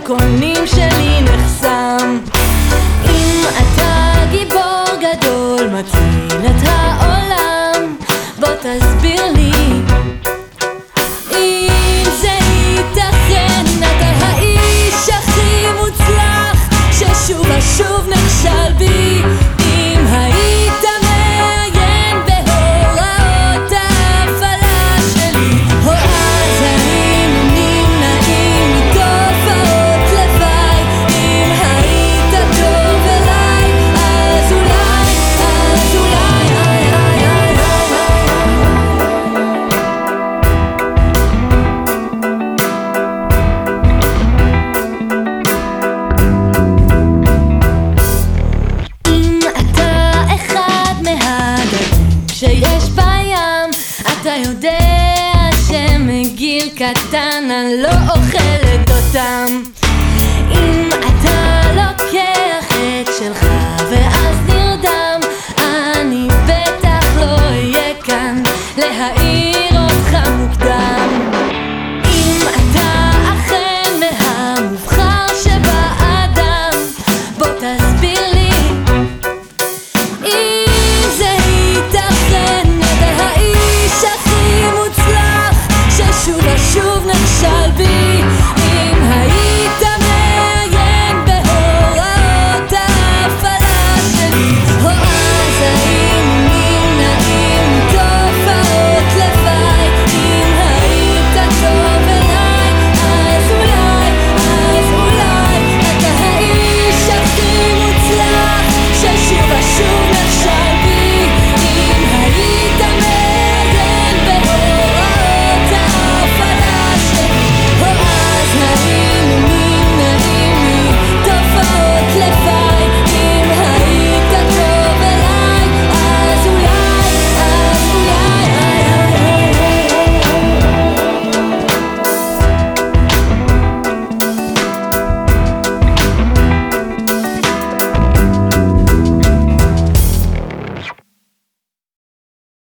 הירקונים שלי נחסם. אם אתה גיבור גדול מציל את העולם, בוא תסביר לי אם זה ייתכן. אתה האיש הכי מוצלח ששוב ושוב נכשל בי. אם היית מעיין בהוראות ההפעלה שלי, או אז היינו נמנעים מתופעות לוואי. אם היית טוב אליי, אז אולי, אם אתה אחד מהדגים שיש בים, אתה יודע שמגיל קטן אני לא אוכלת אותם.